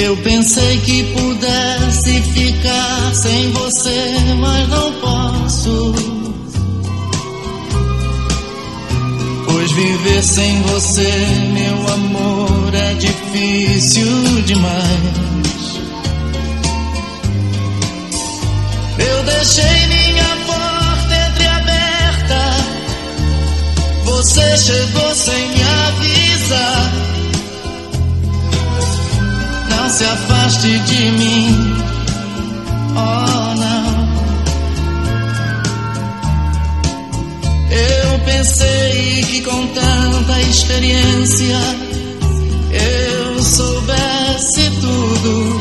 Eu pensei que pudesse ficar sem você, mas não posso, pois viver sem você, meu amor, é difícil demais. Eu deixei minha porta entreaberta, você chegou sem me avisar. Não se afaste de mim, oh não. Eu pensei que com tanta experiência eu soubesse tudo,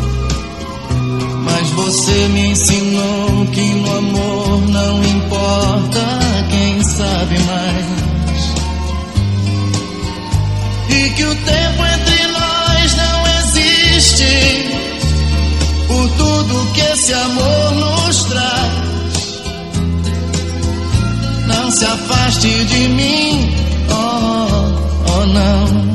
mas você me ensinou que no amor não importa quem sabe mais, e que o tempo entre nós não existe, por tudo que esse amor nos traz. Não se afaste de mim, oh, oh não.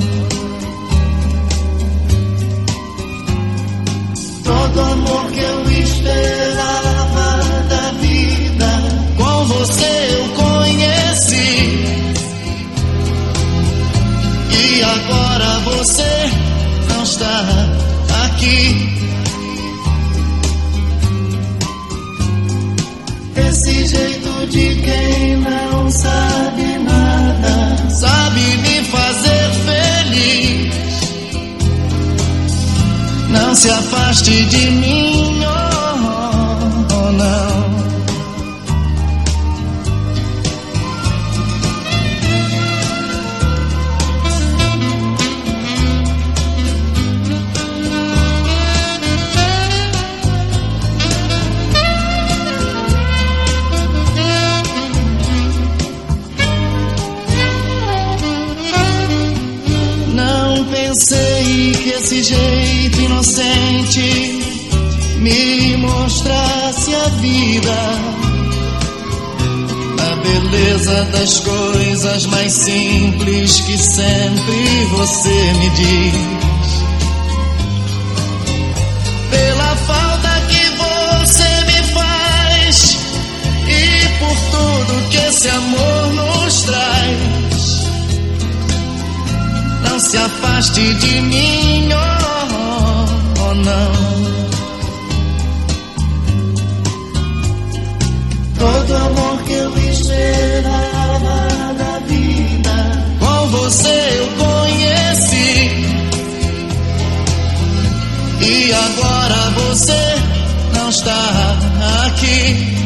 Todo amor que eu esperava da vida, com você eu conheci, e agora você não está aqui. Esse jeito de quem não sabe nada, sabe me fazer feliz. Não se afaste de mim, oh, oh não. Pensei que esse jeito inocente me mostrasse a vida, a beleza das coisas mais simples que sempre você me diz. Pela falta que você me faz e por tudo que esse amor nos traz. Não se afaste de mim, oh, oh não. Todo amor que eu esperava da vida, com você eu conheci, e agora você não está aqui.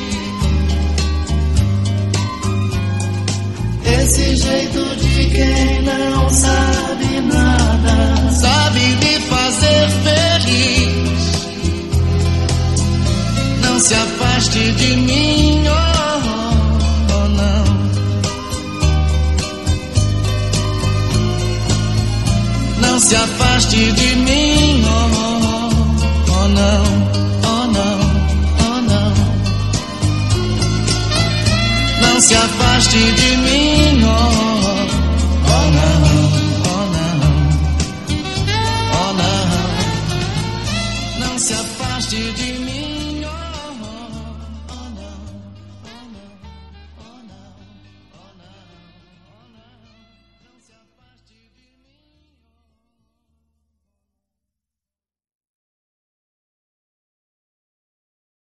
Esse jeito de quem não sabe nada, sabe me fazer feliz. Não se afaste de mim, oh, oh não. Não se afaste de mim, oh, oh não, oh não, oh não. Não se afaste de mim, oh, oh não, oh não, oh não. Não se afaste de mim.